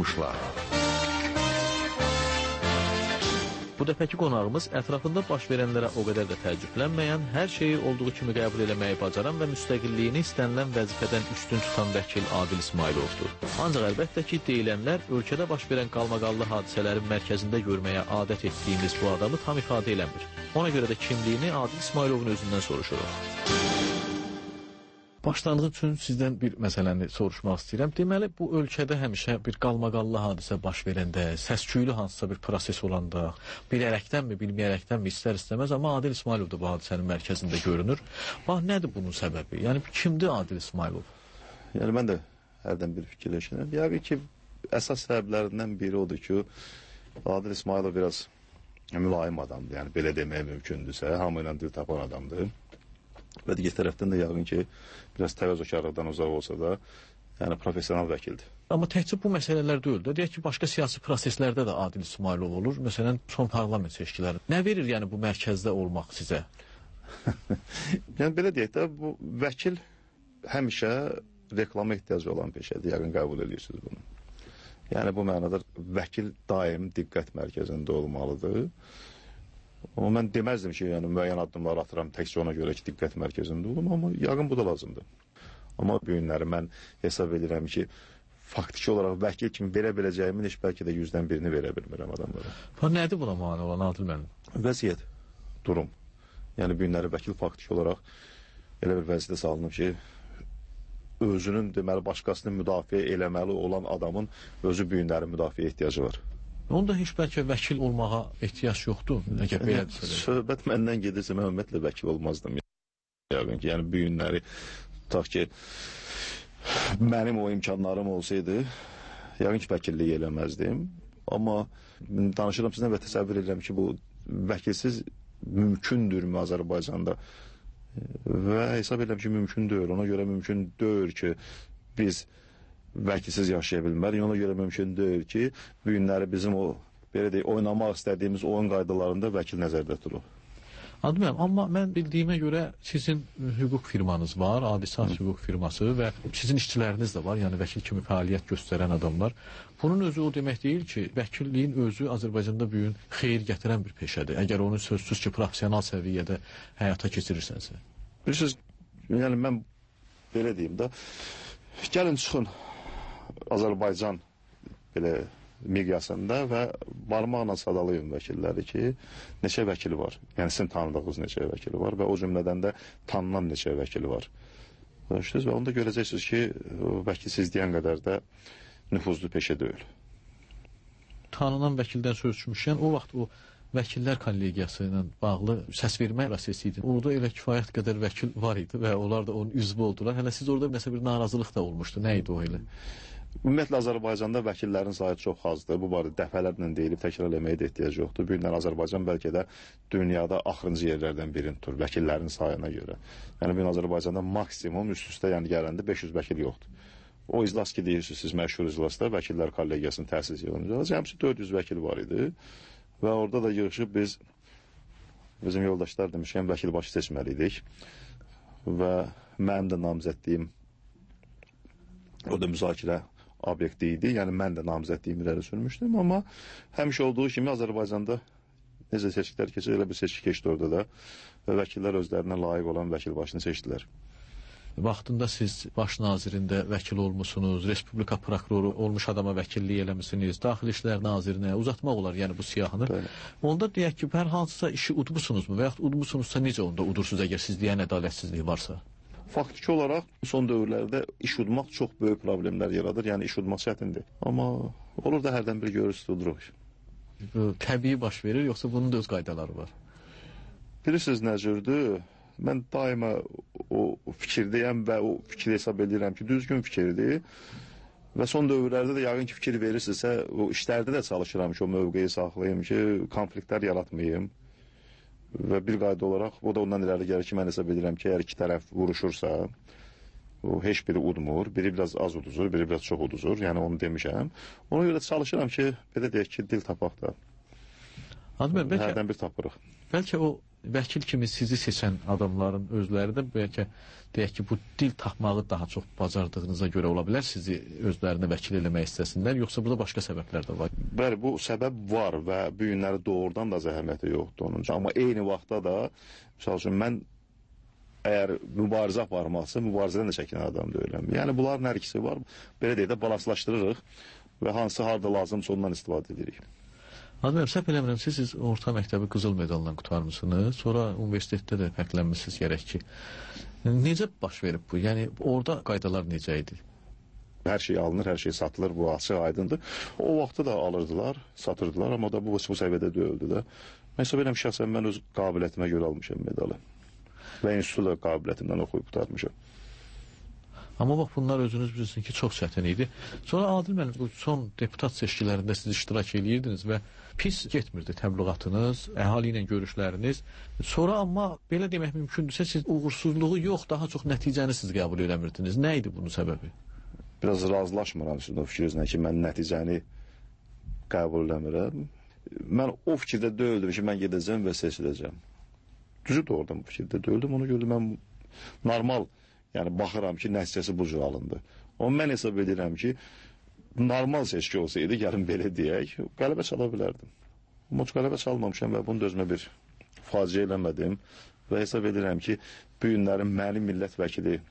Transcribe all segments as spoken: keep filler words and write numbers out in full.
Çıxışlar. Bu dəfəki qonağımız ətrafında baş verənlərə o qədər də təəccüblənməyən, hər şeyi olduğu kimi qəbul eləməyi bacaran və müstəqilliyini istənilən vəzifədən üstün tutan vəkil Adil İsmayılovdur. Ancaq əlbəttə ki, deyilənlər ölkədə baş verən qalmaqallı hadisələrin mərkəzində görməyə adət etdiyimiz bu adamı tam ifadə eləmir. Ona görə də kimliyini Adil İsmayılovun özündən soruşuruq. Başlanğıc üçün sizdən bir məsələni soruşmaq istəyirəm. Deməli, bu ölkədə həmişə bir qalmaqallı hadisə baş verəndə, səs-küylü hansısa bir proses olanda, bilərəkdənmi, bilməyərəkdənmi, istər istəməz, amma Adil İsmayılov da bu hadisənin mərkəzində görünür. Bax, nədir bunun səbəbi? Yəni, kimdir Adil İsmayılov? Yəni, mən də hərdən bir fikirləşirəm. Yəni ki, əsas səbəblərindən biri odur ki, Adil İsmayılov biraz mülayim adamdır. Yəni, belə deməyə mümkündürsə, hamı ilə dil tapan adamdır. Və digər tərəfdən də yəqin ki, biraz təvəzzökarlıqdan uzaq olsa da, yəni professional vəkildir. Amma təkcə bu məsələlər deyil də, deyək ki, başqa siyasi proseslərdə də Adil İsmayılov olur. Məsələn, son parlament seçkiləri. Nə verir yəni bu mərkəzdə olmaq sizə? Yəni, belə deyək də, bu vəkil həmişə reklama ehtiyacı olan peşədir, yəqin qəbul edirsiniz bunu. Yəni, bu mənada vəkil daim diqqət mərkəzində olmalıdır. Amma mən deməzdim ki, yəni müəyyən addımlar atıram təkcə ona görə ki, diqqət mərkəzində olum, amma yəqin bu da lazımdır. Amma bu günləri mən hesab edirəm ki, faktiki olaraq vəkil kimi verə biləcəyimin heç bəlkə də yüzdən birini verə bilmirəm adamlara. Ha, nədir buna mane olan Adil mənim? Vəziyyət, durum. Yəni bu günləri vəkil faktiki olaraq elə bir vəziyyətə salınıb ki, özünün deməli başqasını müdafiə eləməli olan adamın özü bu günləri müdafiə ehtiyacı var. Onda heç bəlkə vəkil olmağa ehtiyac yoxdur. Əgər belə desələr. Söhbət məndən gedirsə, mən ümumiyyətlə vəkil olmazdım. Yəqin ki, yəni bu günləri tutaq ki, mənim o imkanlarım olsaydı, yəqin ki, vəkillik eləməzdim. Amma danışıram sizdən və təsəvvür edirəm ki, bu vəkilsiz mümkündürmü Azərbaycanda? Və hesab edirəm ki, mümkün deyil. Ona görə mümkün deyil ki, biz vəkilsiz yaşaya bilmərik. Ona görə mümkün deyil ki, bu günləri bizim o, belə deyək, oynamaq istədiyimiz oyun qaydalarında vəkil nəzərdə tutulur. Adməyəm, amma mən bildiyimə görə sizin hüquq firmanız var, Adisat hüquq firması və sizin işçiləriniz də var, yəni vəkil kimi fəaliyyət göstərən adamlar. Bunun özü o demək deyil ki, vəkilliyin özü Azərbaycanda bu gün xeyir gətirən bir peşədir. Əgər onu sözsüz ki, profesional səviyyədə həyata keçirirsənsə. Bilirsiniz, yəni mən belə deyim də, gəlin çıxın Azərbaycan belə miqyasında və barmaqla sadalayın vəkilləri ki, neçə vəkili var. Yəni sizin tanıdığınız neçə vəkili var və o cümlədən də tanınan neçə vəkili var. Və onda görəcəksiniz ki, vəkilsiz deyən qədər də nüfuzlu peşə deyil. Tanınan vəkildən söz düşmüşkən, o vaxt o vəkillər kollegiyası ilə bağlı səs vermə prosesi idi. Orada elə kifayət qədər vəkil var idi və onlar da onun üzvü oldular. Hələ siz orada məsələ bir narazılıq da olmuşdu. Nə idi o elə? Ümumiyyətlə Azərbaycanda vəkillərin sayı çox azdır. Bu barədə dəfələrlə deyilib, təkrar eləməyə də ehtiyac yoxdur. Bu günlər Azərbaycan bəlkə də dünyada axırıncı yerlərdən birini tutur vəkillərin sayına görə. Yəni bu gün Azərbaycanda maksimum üst-üstə yəni gələndə beş yüz vəkil yoxdur. O iclas ki deyirsiniz siz məşhur iclasda vəkillər kollegiyasının təsis yığıncası, həmsi dörd yüz vəkil var idi. Və orada da yığışıb biz bizim yoldaşlar demişkən vəkil başı seçməliydik. Və mənim də namizədliyim orada müzakirə obyekti idi. Yəni mən də namizədliyimi irəli sürmüşdüm, amma həmişə olduğu kimi Azərbaycanda necə seçkilər keçir, elə bir seçki keçdi orada da və vəkillər özlərinə layiq olan vəkil başını seçdilər. Vaxtında siz baş nazirində vəkil olmuşsunuz, Respublika prokuroru olmuş adama vəkillik eləmişsiniz, Daxili İşlər Nazirinə uzatmaq olar, yəni bu siyahını. Bəli. Onda deyək ki, hər hansısa işi udmusunuzmu və yaxud udmusunuzsa necə onda udursunuz əgər siz deyən ədalətsizlik varsa? Faktiki olaraq son dövrlərdə iş udmaq çox böyük problemlər yaradır, yəni iş udmaq çətindir. Amma olur da hərdən bir görürsünüz uduruq. Bu təbii baş verir, yoxsa bunun da öz qaydaları var? Bilirsiniz nə cürdür? Mən daima o fikirdəyəm və o fikri hesab edirəm ki, düzgün fikirdir. Və son dövrlərdə də yəqin ki, fikir verirsinizsə, o işlərdə də çalışıram ki, o mövqeyi saxlayayım ki, konfliktlər yaratmayayım. Və bir qayda olaraq, o da ondan irəli gəlir ki, mən hesab edirəm ki, əgər iki tərəf vuruşursa, o heç biri udmur, biri biraz az uduzur, biri biraz çox uduzur, yəni onu demişəm. Ona görə çalışıram ki, belə deyək ki, dil tapaq da. Hərdən bir tapırıq. Bəlkə o vəkil kimi sizi seçən adamların özləri də bəlkə deyək ki, bu dil tapmağı daha çox bacardığınıza görə ola bilər, sizi özlərinə vəkil eləmək istəsinlər, yoxsa burada başqa səbəblər də var? Bəli, bu səbəb var və bu günləri doğrudan da zəhməti yoxdur onun. Amma eyni vaxtda da, misal üçün, mən əgər mübarizə aparmaqsa, mübarizədən də çəkinən adam deyiləm. Yəni, bunların hər ikisi var. Belə deyək də, balanslaşdırırıq və hansı harda lazımsa ondan istifadə edirik. Adəm, səhv eləmirəmsə, siz orta məktəbi qızıl medalla qutarmısınız, sonra universitetdə də fərqlənmişsiniz gərək ki. Necə baş verib bu? Yəni, orada qaydalar necə idi? Hər şey alınır, hər şey satılır, bu açıq aydındır. O vaxtı da alırdılar, satırdılar, amma da bu, bu səviyyədə deyildi də. Mən hesab edirəm, şəxsən mən öz qabiliyyətimə görə almışam medalı. Və institutda qabiliyyətimdən oxuyub qutarmışam. Amma bax, bunlar özünüz bilirsiniz ki, çox çətin idi. Sonra Adil müəllim, bu son deputat seçkilərində siz iştirak edirdiniz və pis getmirdi təbliğatınız, əhali ilə görüşləriniz. Sonra amma belə demək mümkündürsə, siz uğursuzluğu yox, daha çox nəticəni siz qəbul edəmirdiniz. Nə idi bunun səbəbi? Biraz razılaşmıram sizin o fikrinizlə ki, mən nəticəni qəbul edəmirəm. Mən o fikirdə deyildim ki, mən gedəcəm və seçiləcəm. Düzü doğrudan bu fikirdə deyildim, onu gördüm, mən normal, yəni baxıram ki, nəticəsi bu cür alındı. Amma mən hesab edirəm ki, normal seçki olsaydı, gəlin belə deyək, qələbə çala bilərdim. Amma qələbə çalmamışam və bunu da özümə bir faciə eləmədim və hesab edirəm ki, bu günlərin mənim millət vəkili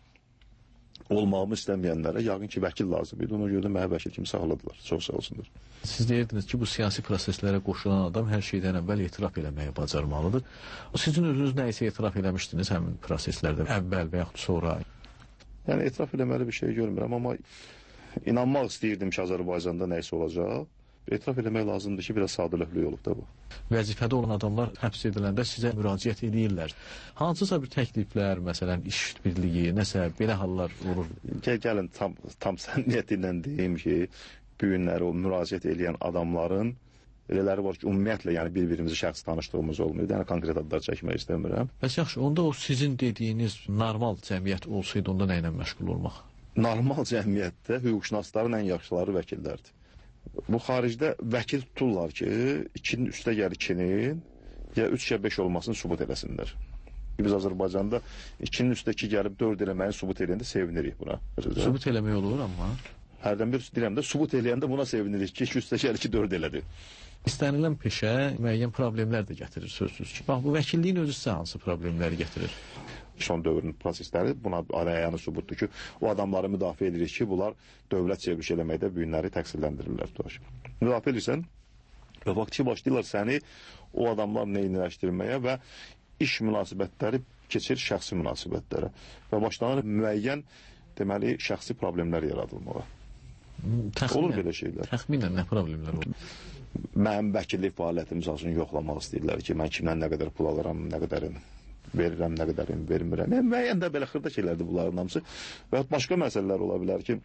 olmağımı istəməyənlərə yəqin ki, vəkil lazım idi. Ona görə də mənə vəkil kimi saxladılar. Çox sağ olsunlar. Siz deyirdiniz ki, bu siyasi proseslərə qoşulan adam hər şeydən əvvəl etiraf eləməyi bacarmalıdır. Sizin özünüz nə isə etiraf eləmişdiniz həmin proseslərdə, əvvəl və yaxud sonra? Yəni, etiraf eləməli bir şey görmürəm, amma inanmaq istəyirdim ki, Azərbaycanda nə isə olacaq. Etiraf eləmək lazımdır ki, biraz sadəlövhlük olub da bu. Vəzifədə olan adamlar həbs ediləndə sizə müraciət edirlər. Hansısa bir təkliflər, məsələn, iş birliyi, nəsə belə hallar olur. Gəl, gəlin, tam, tam səmimiyyəti ilə deyim ki, bu günləri o müraciət edən adamların elələri var ki, ümumiyyətlə, yəni bir-birimizi şəxsi tanışdığımız olmuyor. Yəni, konkret adlar çəkmək istəmirəm. Bəs yaxşı, onda o sizin dediyiniz normal cəmiyyət olsaydı, onda nə ilə məşğul olmaq? Normal cəmiyyətdə hüquqşünasların ən yaxşıları vəkillərdir. Bu xaricdə vəkil tuturlar ki, ikinin üstə gəl ikinin, ya üç ya beş olmasını sübut eləsinlər. Biz Azərbaycanda ikinin üstə iki gəlib dörd eləməyi sübut eləyəndə sevinirik buna. Sübut eləmək olur, amma? Hərdən bir deyirəm də, sübut eləyəndə buna sevinirik ki, iki üstə gəl iki dörd elədi. İstənilən peşə müəyyən problemlər də gətirir, sözsüz ki. Bax, bu vəkilliyin özü sizə hansı problemləri gətirir? Son dövrün prosesləri buna arayanı sübutdur ki, o adamları müdafiə edirik ki, bunlar dövlət çevriş eləməkdə bu günləri təqsirləndirirlər. Müdafiə edirsən və vaxtçı başlayırlar səni o adamlar neyniləşdirməyə və iş münasibətləri keçir şəxsi münasibətlərə və başlanır müəyyən, deməli, şəxsi problemlər yaradılmağa. Təxminən, olur belə şeylər. Təxminən nə problemlər olur? Mənim vəkillik fəaliyyətim üçün yoxlamaq istəyirlər ki, mən kimdən nə qədər pul alıram, nə qədərini verirəm, nə qədərini vermirəm. Yəni, müəyyən də belə xırda şeylərdir bunların hamısı. Və başqa məsələlər ola bilər ki,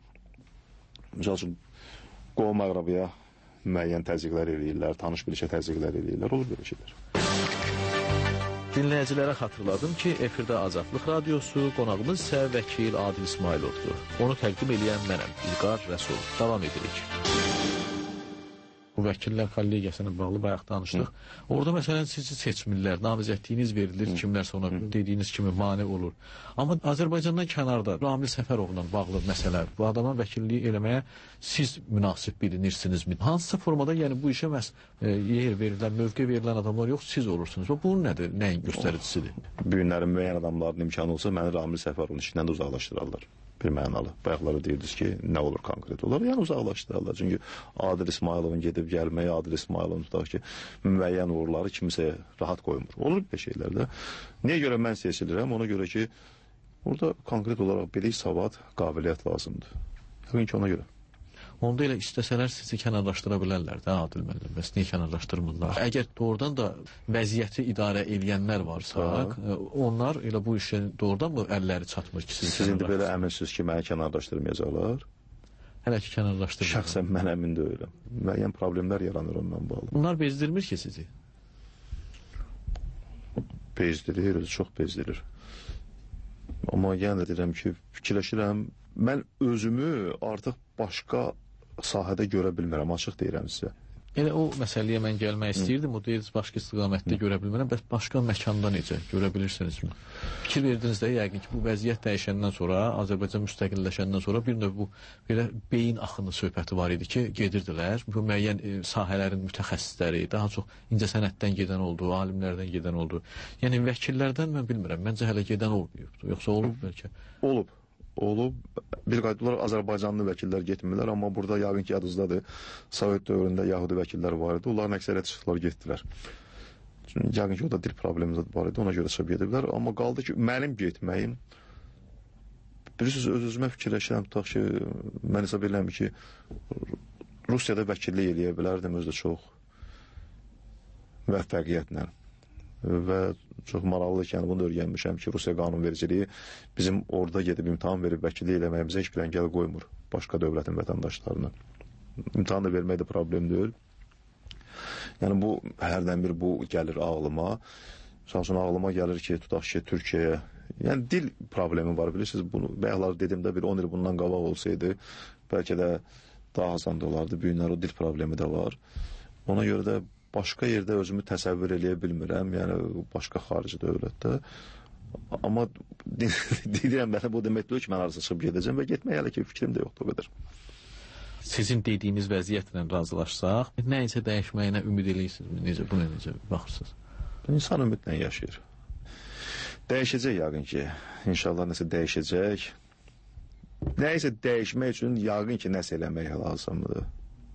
misal üçün, qovum əqrabıya müəyyən təzyiqlər eləyirlər, tanış bilişə təzyiqlər eləyirlər, olur belə şeylər. Dinləyicilərə xatırladım ki, efirdə Azadlıq Radiosu, qonağımız isə vəkil Adil İsmayılovdur. Onu təqdim eləyən mənəm, İlqar Rəsul. Davam edirik. Bu vəkillər kollegiyasına bağlı bayaq danışdıq. Orada məsələn sizi seçmirlər, namizədliyiniz verilir, kimlərsə ona dediyiniz kimi mane olur. Amma Azərbaycandan kənarda Ramil Səfərovla bağlı məsələ, bu adama vəkilliyi eləməyə siz münasib bilinirsinizmi? Hansısa formada, yəni bu işə məhz e, yer verilən, mövqe verilən adamlar yox, siz olursunuz. Və bu nədir, nəyin göstəricisidir? Bu günlərin müəyyən adamların imkanı olsa, məni Ramil Səfərovun işindən də uzaqlaşdırarlar. Bir mənalı. Bayaqları deyirdiniz ki, nə olur konkret olar? Yəni uzaqlaşdırarlar. Çünki Adil İsmayılovun gedib gəlməyi, Adil İsmayılovun tutaq ki, müəyyən uğurları kimsəyə rahat qoymur. Olur bir şeylər də. Niyə görə mən seçilirəm? Ona görə ki, burada konkret olaraq bilik, savad, qabiliyyət lazımdır. Yəqin ki, ona görə. Onda elə istəsələr sizi kənarlaşdıra bilərlər də, Adil müəllim. Bəs niyə kənarlaşdırmırlar? Əgər doğrudan da vəziyyəti idarə edənlər varsa, ha. onlar elə bu işə doğrudan mı əlləri çatmır ki, sizi Siz indi belə əminsiniz ki, məni kənarlaşdırmayacaqlar? Hələ ki, kənarlaşdırmırlar. Şəxsən mən əmin deyiləm. Müəyyən problemlər yaranır ondan bağlı. Bunlar bezdirmir ki sizi? Bezdirir, çox bezdirir. Amma yenə də deyirəm ki, fikirləşirəm, mən özümü artıq başqa sahədə görə bilmirəm, açıq deyirəm sizə. Elə o məsələyə mən gəlmək istəyirdim. O deyirsiniz, başqa istiqamətdə görə bilmirəm. Bəs başqa məkanda necə? Görə bilirsinizmi? Fikir verdiniz də, yəqin ki, bu vəziyyət dəyişəndən sonra, Azərbaycan müstəqilləşəndən sonra bir növ bu belə beyin axını söhbəti var idi ki, gedirdilər. Bu müəyyən e, sahələrin mütəxəssisləri, daha çox incəsənətdən gedən oldu, alimlərdən gedən oldu. Yəni vəkillərdən mən bilmirəm. Məncə hələ gedən olmayıbdı. Yoxsa olub bəlkə? Olub. Olub. Bir qaydalar Azərbaycanlı vəkillər getmirlər, amma burada yəqin ki, yadınızdadır, Sovet dövründə Yahudi vəkillər var idi. Onların əksəriyyət çıxdılar, getdilər. Çünki yəqin ki, o da dil problemi var idi, ona görə çıxıb gediblər. Amma qaldı ki, mənim getməyim, bilirsiniz, öz-özümə fikirləşirəm, tutaq ki, mən hesab edirəm ki, Rusiyada vəkillik eləyə bilərdim özü də çox müvəffəqiyyətlə. Və çox maraqlıdır ki, yəni bunu da öyrənmişəm ki, Rusiya qanunvericiliyi bizim orada gedib imtahan verib vəkillik eləməyimizə heç bir əngəl qoymur başqa dövlətin vətəndaşlarına. İmtahan da vermək də problem deyil. Yəni bu, hərdən bir bu gəlir ağlıma. Sonra ağlıma gəlir ki, tutaq ki, Türkiyəyə, yəni dil problemi var, bilirsiniz, bunu bayaqlar dedimdə bir on il bundan qabaq olsaydı, bəlkə də daha asan da olardı, bu günlər o dil problemi də var. Ona görə də başqa yerdə özümü təsəvvür eləyə bilmirəm, yəni başqa xarici dövlətdə. Amma deyirəm, mənə bu demək deyil ki, mən arası çıxıb gedəcəm və getmək hələ ki, fikrim də yoxdur o qədər. Sizin dediyiniz vəziyyətlə razılaşsaq, nə isə dəyişməyinə ümid eləyirsiniz? Necə, buna necə baxırsınız? İnsan ümidlə yaşayır. Dəyişəcək yəqin ki, inşallah nəsə dəyişəcək. Nə isə dəyişmək üçün yəqin ki, nəsə eləmək lazımdır.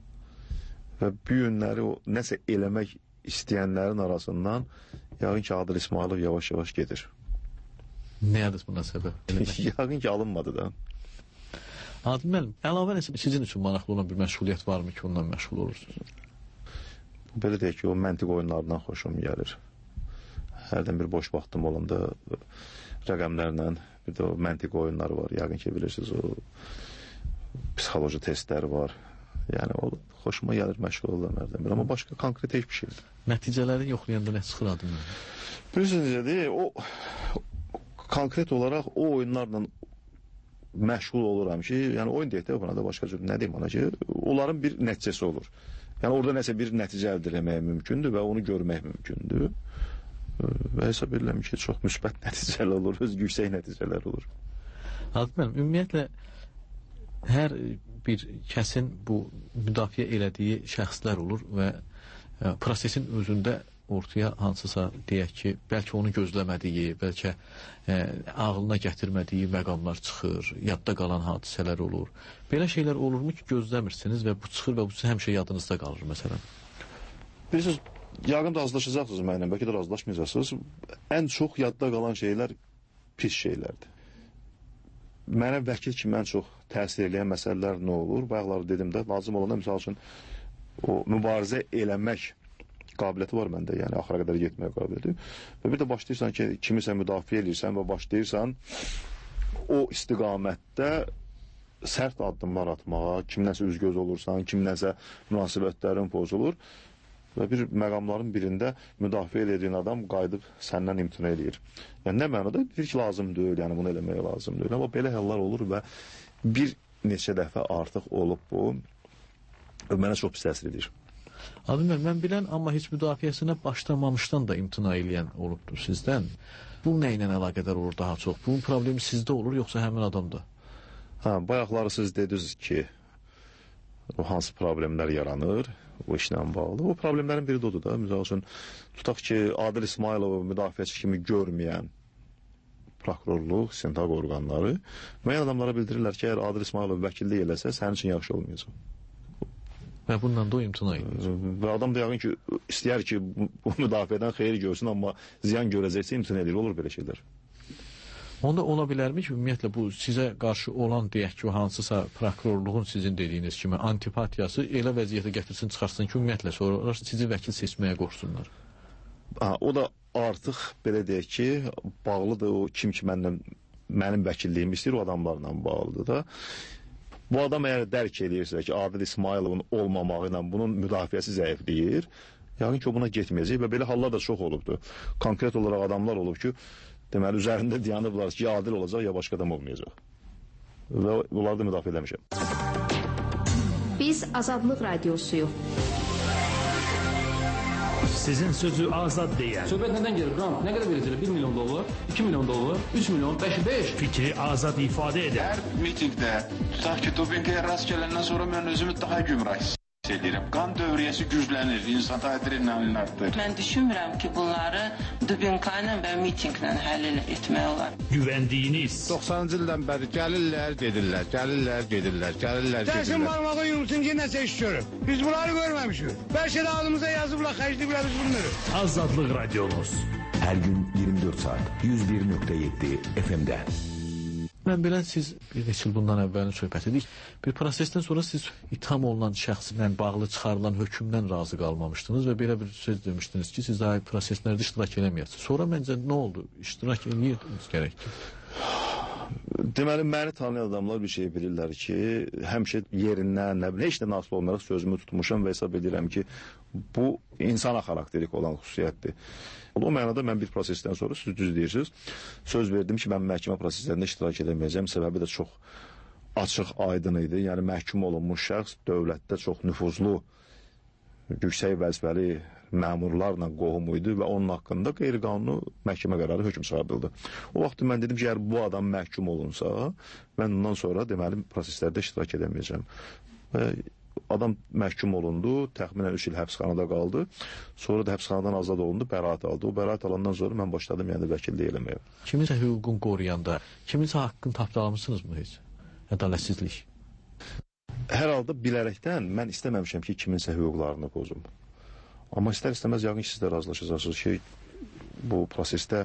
Və bu günləri o nəsə eləmək istəyənlərin arasından yəqin ki, Adil İsmailov yavaş-yavaş gedir. Nədir buna səbəb? Yəqin ki, alınmadı da. Adil müəllim, əlavə nəsə sizin üçün maraqlı olan bir məşğuliyyət varmı ki, ondan məşğul olursunuz? Belə deyək ki, o məntiq oyunlarından xoşum gəlir. Hərdən bir boş vaxtım olanda rəqəmlərlə, bir də o məntiq oyunları var. Yəqin ki, bilirsiniz, o psixoloji testlər var. Yəni, o xoşuma gəlir, məşğul olan hərdən bir. Amma başqa konkret heç bir şeydir. Nəticələri yoxlayanda nə çıxır Adil müəllim? Bilirsiniz, necə deyil, o konkret olaraq o oyunlarla məşğul oluram ki, yəni oyun deyək də buna da başqa cür nə deyim ona ki, onların bir nəticəsi olur. Yəni orada nəsə bir nəticə əldə etmək mümkündür və onu görmək mümkündür. Və hesab edirəm ki, çox müsbət nəticələr olur, öz yüksək nəticələr olur. Adil müəllim, ümumiyyətlə hər bir kəsin bu müdafiə elədiyi şəxslər olur və ə, prosesin özündə ortaya hansısa deyək ki, bəlkə onu gözləmədiyi, bəlkə ə, ağlına gətirmədiyi məqamlar çıxır, yadda qalan hadisələr olur. Belə şeylər olurmu ki, gözləmirsiniz və bu çıxır və bu həmişə yadınızda qalır məsələn? Bilirsiniz, yəqin də razılaşacaqsınız mənimlə, bəlkə də razılaşmayacaqsınız. Ən çox yadda qalan şeylər pis şeylərdir. Mənə vəkil kimi ən çox təsir edən məsələlər nə olur? Bayaqlar dedim də, lazım olanda, misal üçün, o mübarizə eləmək qabiliyyəti var məndə, yəni axıra qədər getmək qabiliyyəti. Və bir də başlayırsan ki, kimisə müdafiə edirsən və başlayırsan o istiqamətdə sərt addımlar atmağa, kimləsə üzgöz olursan, kimləsə münasibətlərin pozulur və bir məqamların birində müdafiə ediyin adam qayıdıb səndən imtina edir. Yəni nə mənada? Deyir ki, lazım deyil, yəni bunu eləmək lazım deyil. Amma belə hallar olur və bir neçə dəfə artıq olub bu və mənə çox pis təsir edir. Adil müəllim, mən bilən, amma heç müdafiəsinə başlamamışdan da imtina eləyən olubdur sizdən. Bu nə ilə əlaqədar olur daha çox? Bunun problemi sizdə olur, yoxsa həmin adamda? Hə, bayaqları siz dediniz ki, o hansı problemlər yaranır o işlə bağlı. O problemlərin biri də odur da. Misal üçün, tutaq ki, Adil İsmailovu müdafiəçi kimi görməyən prokurorluq, istintaq orqanları müəyyən adamlara bildirirlər ki, əgər Adil İsmailov vəkillik eləsə, sənin üçün yaxşı olmayacaq. Və bundan da o imtina edir. Və adam da yəqin ki, istəyər ki, bu müdafiədən xeyir görsün, amma ziyan görəcəksə imtina edir. Olur belə şeylər. Onda ola bilərmi ki, ümumiyyətlə bu sizə qarşı olan, deyək ki, hansısa prokurorluğun sizin dediyiniz kimi antipatiyası elə vəziyyətə gətirsin, çıxarsın ki, ümumiyyətlə sonra sizi vəkil seçməyə qorxsunlar. Ha, o da artıq belə deyək ki, bağlıdır o kim ki mənlə, mənim vəkilliyimi istəyir, o adamlarla bağlıdır da. Bu adam əgər dərk edirsə ki, Adil İsmailovun olmamağı ilə bunun müdafiəsi zəifləyir, yəqin ki, o buna getməyəcək və belə hallar da çox olubdur. Konkret olaraq adamlar olub ki, deməli, üzərində dayanıblar ki, ya Adil olacaq, ya başqa adam olmayacaq. Və bunları da müdafiə eləmişəm. Biz Azadlıq Radiosuyuq. Sizin sözü azad deyən. Söhbət nədən gelir? Qram, nə qədər verəcəklər? bir milyon dollar, iki milyon dollar, üç milyon, beş, beş. Fikri azad ifadə edən. Hər mitingdə, tutaq ki, dopinqə rast gələndən sonra mən özümü daha gümrah hiss edirəm. Qan dövriyyəsi güclənir, insan adrenalin artır. Mən düşünmürəm ki, bunları dopinqayla və mitinqlə həll etmək olar. Güvəndiyiniz. doxsanıncı ildən bəri gəlirlər, gedirlər, gəlirlər, gedirlər, gəlirlər, gedirlər. Dəsin barmağı yumrusun ki, nəsə iş görür. Biz bunları görməmişik. Bəlkə də alımıza yazıblar, xərcliyiblər biz bunları. Azadlıq radiomuz. Hər gün iyirmi dörd saat yüz bir nöqtə yeddi F M-də. Mən bilən siz bir neçə il bundan əvvəlin söhbət edik. Bir prosesdən sonra siz itham olunan şəxslə bağlı çıxarılan hökmdən razı qalmamışdınız və belə bir söz demişdiniz ki, siz daha proseslərdə iştirak eləməyəsiniz. Sonra məncə nə oldu? İştirak eləyirdiniz gərəkdir. Deməli, məni tanıyan adamlar bir şey bilirlər ki, həmişə yerindən, nə bilim, heç də nasıl olmayaraq sözümü tutmuşam və hesab edirəm ki, bu insana xarakterik olan xüsusiyyətdir. O mənada mən bir prosesdən sonra, siz düz deyirsiniz, söz verdim ki, mən məhkəmə proseslərində iştirak edəməyəcəm. Səbəbi də çox açıq, aydın idi. Yəni, məhkum olunmuş şəxs dövlətdə çox nüfuzlu, yüksək vəzifəli məmurlarla qohumu idi və onun haqqında qeyri-qanuni məhkəmə qərarı hökm çıxardıldı. O vaxt mən dedim ki, əgər bu adam məhkum olunsa, mən ondan sonra deməli proseslərdə iştirak edəməyəcəm. Və adam məhkum olundu, təxminən üç il həbsxanada qaldı. Sonra da həbsxanadan azad olundu, bəraət aldı. O bəraət alandan sonra mən başladım yəni vəkillik eləməyə. Kiminsə hüququn qoruyanda, kiminsə haqqını tapdalamışsınızmı heç? Ədalətsizlik. Hər halda bilərəkdən mən istəməmişəm ki, kiminsə hüquqlarını pozum. Amma istər-istəməz yəqin ki, siz də razılaşacaqsınız ki, bu prosesdə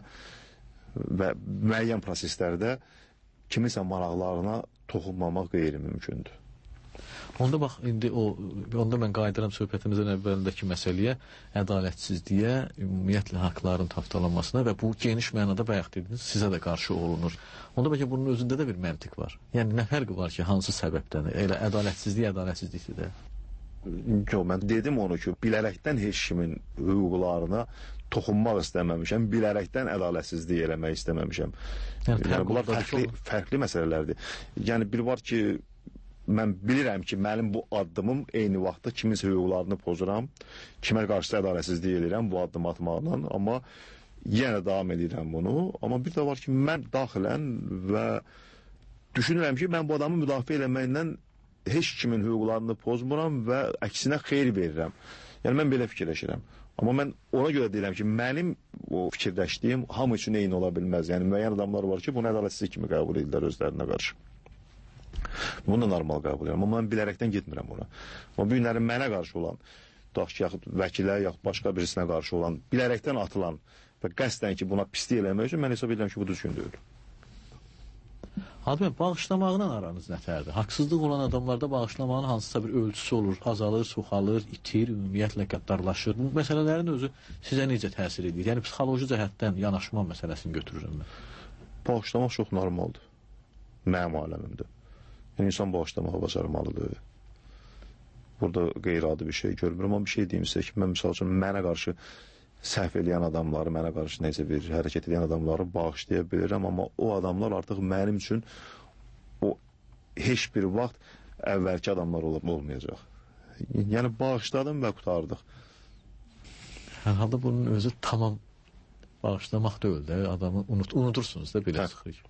və müəyyən proseslərdə kiminsə maraqlarına toxunmamaq qeyri-mümkündür. Onda bax, indi o, onda mən qayıdıram söhbətimizin əvvəlindəki məsələyə, ədalətsizliyə, ümumiyyətlə haqların tapdalanmasına və bu geniş mənada bayaq dediniz, sizə də qarşı olunur. Onda bəlkə bunun özündə də bir məntiq var. Yəni, nə fərqi var ki, hansı səbəbdən? Elə ədalətsizlik, ədalətsizlikdir də. Yox, mən dedim onu ki, bilərəkdən heç kimin hüquqlarına toxunmaq istəməmişəm, bilərəkdən ədalətsizlik eləmək istəməmişəm. Yəni, yəni bunlar fərqli, fərqli məsələlərdir. Yəni, bir var ki, mən bilirəm ki, mənim bu addımım eyni vaxtda kiminsə hüquqlarını pozuram, kimə qarşı ədalətsizlik edirəm bu addım atmaqla, amma yenə davam edirəm bunu. Amma bir də var ki, mən daxilən və düşünürəm ki, mən bu adamı müdafiə eləməklə heç kimin hüquqlarını pozmuram və əksinə xeyir verirəm. Yəni, mən belə fikirləşirəm. Amma mən ona görə deyirəm ki, mənim o fikirləşdiyim hamı üçün eyni ola bilməz. Yəni, müəyyən adamlar var ki, bunu ədalətsizlik kimi qəbul edirlər özlərinə qarşı. Bunu da normal qəbul edirəm. Amma mən bilərəkdən getmirəm ona. Amma bu günlərin mənə qarşı olan, tutaq ki, yaxud vəkilə, yaxud başqa birisinə qarşı olan, bilərəkdən atılan və qəsdən ki, buna pislik eləmək üçün mən hesab edirəm ki, bu düzgün deyil. Adəm, bağışlamaqla aranız nətərdir? Haqsızlıq olan adamlarda bağışlamağın hansısa bir ölçüsü olur, azalır, soxalır, itir, ümumiyyətlə qəddarlaşır. Bu məsələlərin özü sizə necə təsir edir? Yəni, psixoloji cəhətdən yanaşma məsələsini götürürüm mən. Bağışlamaq çox normaldır. Mənim aləmimdir. Yəni, insan bağışlamağı bacarmalıdır. Burada qeyri-adi bir şey görmürəm. Amma bir şey deyim sizə ki, mən misal üçün mənə qarşı səhv eləyən adamları, mənə qarşı necə bir hərəkət edən adamları bağışlaya bilirəm, amma o adamlar artıq mənim üçün o heç bir vaxt əvvəlki adamlar olmayacaq. Yəni, bağışladım və qutardıq. Hər halda bunun özü tamam bağışlamaq deyil də, adamı unut, unutursunuz da belə sıxır.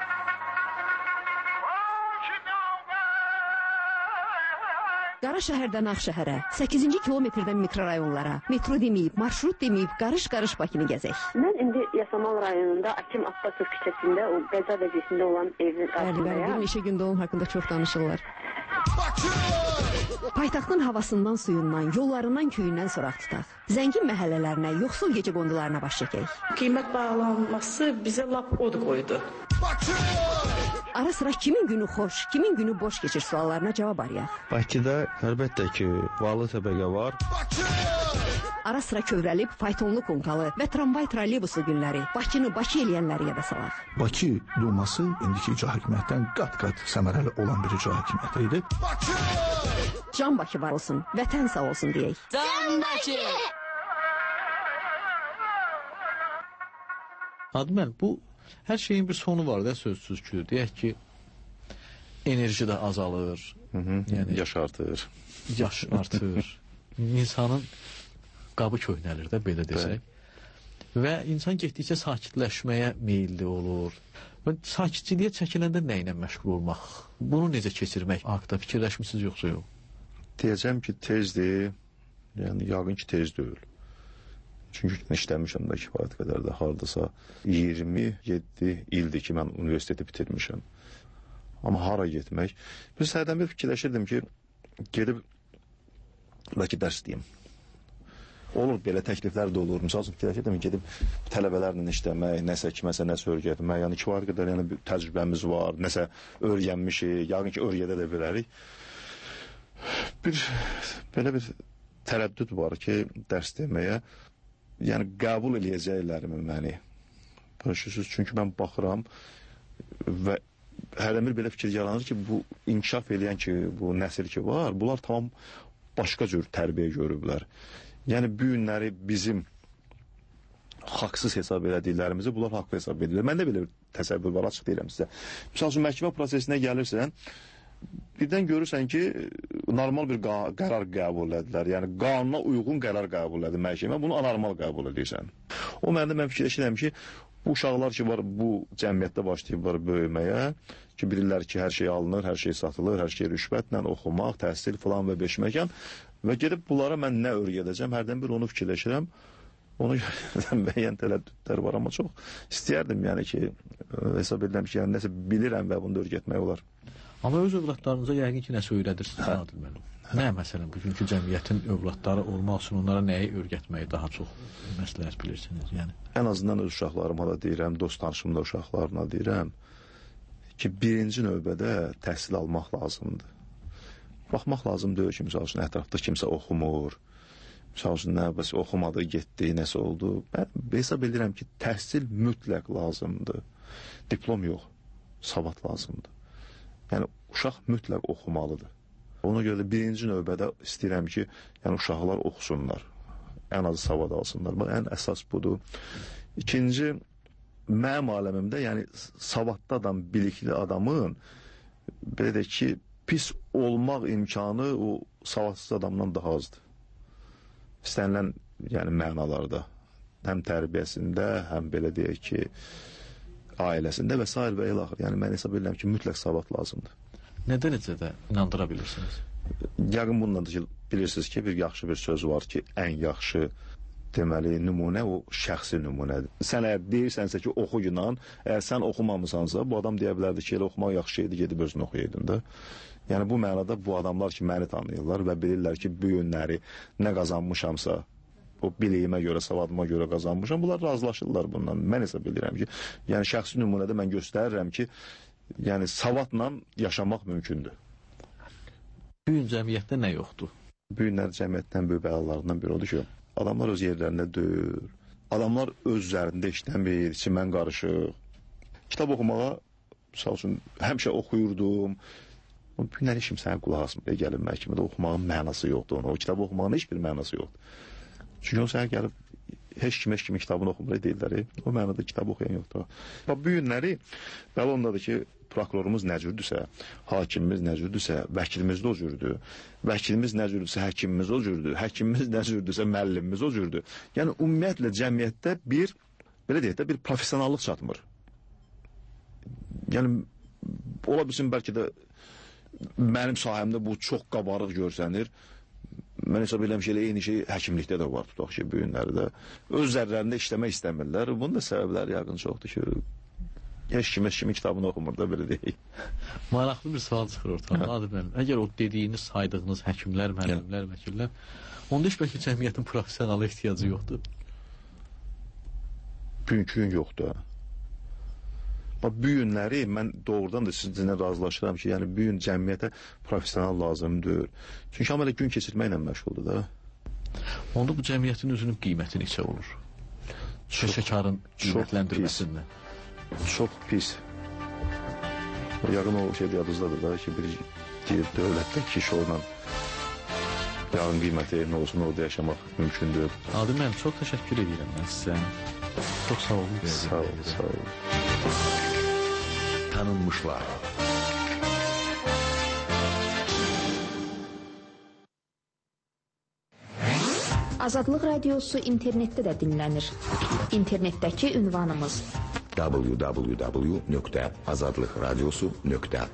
Qaraşəhərdən Ağşəhərə, səkkizinci kilometrdən mikrorayonlara, metro deməyib, marşrut deməyib, qarış-qarış Bakını gəzək. Mən indi Yasamal rayonunda Akim Abbasov küçəsində o qəza vəziyyətində olan evin qarşısındayam. Bir neçə gündə onun haqqında çox danışırlar. Paytaxtın havasından, suyundan, yollarından, köyündən soraq tutaq. Zəngin məhəllələrinə, yoxsul gecə qondularına baş çəkək. Qiymət bağlanması bizə lap od qoydu. Ara sıra kimin günü xoş, kimin günü boş keçir suallarına cavab arayaq. Bakıda əlbəttə ki, varlı təbəqə var. Ara sıra kövrəlib, faytonlu konkalı və tramvay trolleybuslu günləri, Bakını Bakı eləyənləri yada salaq. Bakı Duması indiki icra hakimiyyətdən qat-qat səmərəli olan bir icra hakimiyyəti idi. Can Bakı var olsun, vətən sağ olsun deyək. Can Bakı! Admən, bu hər şeyin bir sonu var da, sözsüz ki, deyək ki, enerji də azalır, Hı -hı. Yəni, yaş artır. Yaş artır. İnsanın qabı köhnəlir də, belə desək. Bəli. Və insan getdikcə sakitləşməyə meyilli olur. Və sakitçiliyə çəkiləndə nə ilə məşğul olmaq? Bunu necə keçirmək haqqında fikirləşmisiniz yoxsa yox? Deyəcəm ki, tezdir. Yəni, yaqın ki, tez deyil. Çünki işləmişəm də kifayət qədər də hardasa iyirmi yeddi ildir ki, mən universiteti bitirmişəm. Amma hara getmək? Biz hərdən bir fikirləşirdim ki, gedib bəlkə dərs deyim. Olur, belə təkliflər də olur. Misal üçün fikirləşirdim ki, gedib tələbələrlə işləmək, nəsə kiməsə nəsə öyrətmək. Yəni kifayət qədər yəni, təcrübəmiz var, nəsə öyrənmişik, yaqın ki, öyrədə də bilərik. Bir, belə bir tərəddüd var ki, dərs deməyə, yəni qəbul eləyəcəklərimi məni. Başüsüz, çünki mən baxıram və hərdən bir belə fikir yaranır ki, bu inkişaf eləyən ki, bu nəsil ki var, bunlar tamam başqa cür tərbiyə görüblər. Yəni, bu günləri bizim haqsız hesab elədiklərimizi bunlar haqlı hesab edirlər. Məndə belə bir təsəvvür var, açıq deyirəm sizə. Misal üçün, məhkəmə prosesinə gəlirsən, birdən görürsən ki, normal bir qərar qəbul edirlər. Yəni, qanuna uyğun qərar qəbul edir məhkəmə, bunu anormal qəbul edirsən. O məndə mən fikirləşirəm ki, bu uşaqlar ki var, bu cəmiyyətdə başlayıblar böyüməyə, ki, bilirlər ki, hər şey alınır, hər şey satılır, hər şey rüşvətlə, oxumaq, təhsil filan və beşməkan. Və gedib bunlara mən nə öyrədəcəm, hərdən bir onu fikirləşirəm. Onu müəyyən tərəddüdlər var, amma çox istəyərdim, yəni ki, hesab edirəm ki, yəni nəsə bilirəm və bunu da öyrətmək olar. Amma öz övladlarınıza yəqin ki, nəsə öyrədirsiniz, Adil müəllim. Nə, məsələn, bugünkü cəmiyyətin övladları olmaq üçün onlara nəyi öyrətməyi daha çox məsləhət bilirsiniz, yəni? Ən azından öz uşaqlarıma da deyirəm, dost tanışımda uşaqlarına deyirəm ki, birinci növbədə təhsil almaq lazımdır. Baxmaq lazım deyil ki, misal üçün, ətrafda kimsə oxumur, misal üçün, nə, bəs oxumadı, getdi, nəsə oldu. Mən hesab edirəm ki, təhsil mütləq lazımdır. Diplom yox, savad lazımdır. Yəni, uşaq mütləq oxumalıdır. Ona görə də birinci növbədə istəyirəm ki, yəni uşaqlar oxusunlar, ən azı savad alsınlar. Bax, ən əsas budur. İkinci, mənim aləmimdə, yəni savadlı adam, bilikli adamın, belə də ki, pis olmaq imkanı o savadsız adamdan daha azdır. İstənilən, yəni mənalarda, həm tərbiyəsində, həm belə deyək ki, ailəsində və s. və ilaxır. Yəni, mən hesab edirəm ki, mütləq savad lazımdır. Nə dərəcədə inandıra bilirsiniz? Yəqin bununla da ki, bilirsiniz ki, bir yaxşı bir söz var ki, ən yaxşı deməli, nümunə o şəxsi nümunədir. Sən əgər deyirsənsə ki, oxu günan, əgər sən oxumamısansa, bu adam deyə bilərdi ki, elə oxumaq yaxşı şeydir, gedib özünü oxuyaydın da. Yəni, bu mənada bu adamlar ki, məni tanıyırlar və bilirlər ki, bu günləri nə qazanmışamsa, o biliyimə görə, savadıma görə qazanmışam, bunlar razılaşırlar bundan. Mən hesab edirəm ki, yəni şəxsi nümunədə mən göstərirəm ki, yəni savadla yaşamaq mümkündür. Bu gün cəmiyyətdə nə yoxdur? Bu günlər cəmiyyətdən böyük bəlalarından biri odur ki, adamlar öz yerlərində deyil, adamlar öz üzərində işləmir, içimən qarışıq. Kitab oxumağa, misal üçün, həmişə oxuyurdum. Bu günlər işim sənə qulaq asmaya gəlib məhkəmədə oxumağın mənası yoxdur ona. O kitabı oxumağın heç bir mənası yoxdur. Çünki o sənə gəlib, heç kim, heç kimi kitabını oxumur deyirlər. O mənada kitab oxuyan yoxdur. Bu günləri, bəli ondadır ki, prokurorumuz nə cürdürsə, hakimimiz nə cürdürsə, vəkilimiz də o cürdür. Vəkilimiz nə cürdürsə, həkimimiz o cürdür. Həkimimiz nə cürdürsə, müəllimimiz o cürdür. Yəni, ümumiyyətlə, cəmiyyətdə bir, belə deyək də, bir profesionallıq çatmır. Yəni, ola bilsin, bəlkə də mənim sahəmdə bu çox qabarıq görsənir. Mən hesab edirəm ki, eyni şey həkimlikdə də var, tutaq ki, bu günlərdə. Öz zərlərində işləmək istəmirlər. Bunun da səbəbləri yaqın çoxdur ki, heç kim, heç kimin kitabını oxumur da, belə deyək. Maraqlı bir sual çıxır ortadan, Adil müəllim. Əgər o dediyiniz, saydığınız həkimlər, müəllimlər, vəkillər, onda heç bəlkə cəmiyyətin professionala ehtiyacı yoxdur? Bugünkü gün yoxdur. Bu günləri mən doğrudan da sizinlə razılaşıram ki, yəni bu gün cəmiyyətə professional lazımdır. Çünki amma elə gün keçirməklə məşğuldur da. Onda bu cəmiyyətin özünün qiyməti neçə olur? Peşəkarın qiymətləndirməsində. Çox pis. Yaqın o şey yadınızdadır da ki, bir dövlətdə kişi onunla yağın qiyməti nə olsun, orada yaşamaq mümkündür. Adil müəllim, çox təşəkkür edirəm mən sizə. Çox sağ olun. Sağ olun, sağ olun. Tanınmışlar. Azadlıq Radiosu internetdə də dinlənir. İnternetdəki ünvanımız w w w nöqtə azadlıqradiosu nöqtə